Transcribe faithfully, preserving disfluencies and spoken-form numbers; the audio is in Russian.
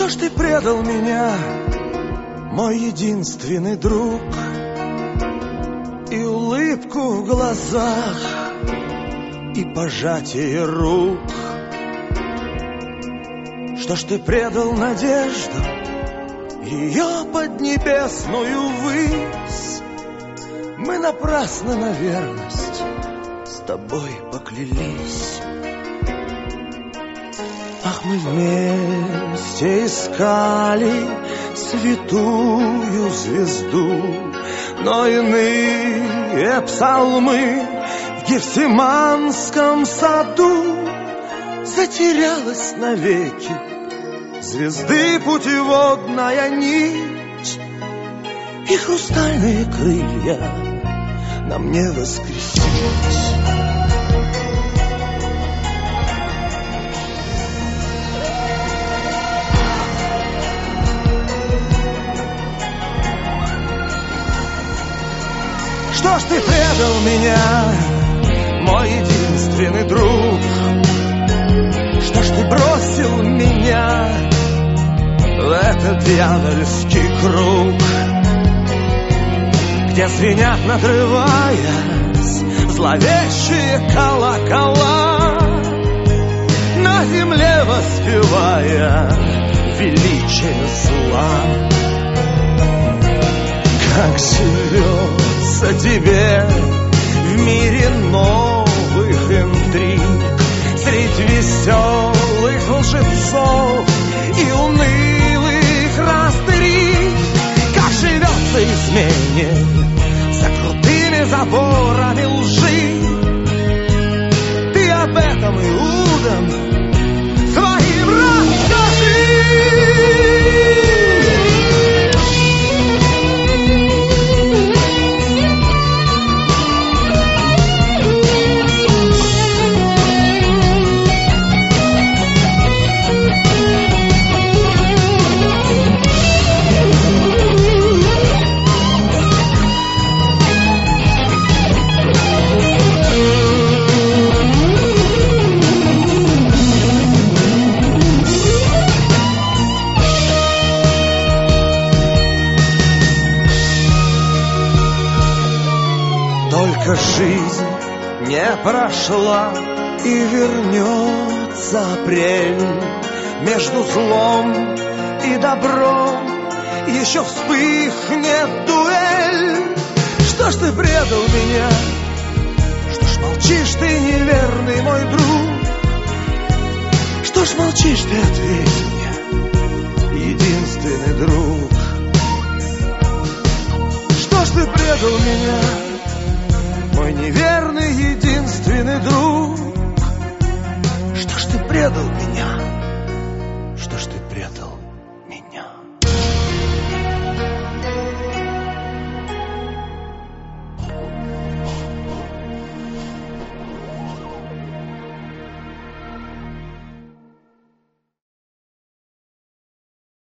ж ты предал меня, мой единственный друг, и улыбку в глазах, и пожатие рук? Что ж ты предал надежду, ее поднебесную высь? Мы напрасно на верность с тобой поклялись. Ах, мы вместе искали святую звезду, но иные псалмы в Гефсиманском саду. Затерялась навеки звезды путеводная нить, и хрустальные крылья нам не воскресить. Что ж ты предал меня, мой единственный друг? Что ж ты бросил меня в этот дьявольский круг, где звенят, надрываясь, зловещие колокола, на земле воспевая величие зла? Как живется тебе в мире новых интриг, средь веселых лжецов и унылых растырей? Как живется измене за крутыми заборами лжи? Ты об этом иудам своим расскажи. Только жизнь не прошла, и вернется апрель. Между злом и добром еще вспыхнет дуэль. Что ж ты предал меня? Что ж молчишь ты, неверный мой друг? Что ж молчишь ты, ответь мне, единственный друг? Что ж ты предал меня, мой неверный единственный друг? Что ж ты предал меня? Что ж ты предал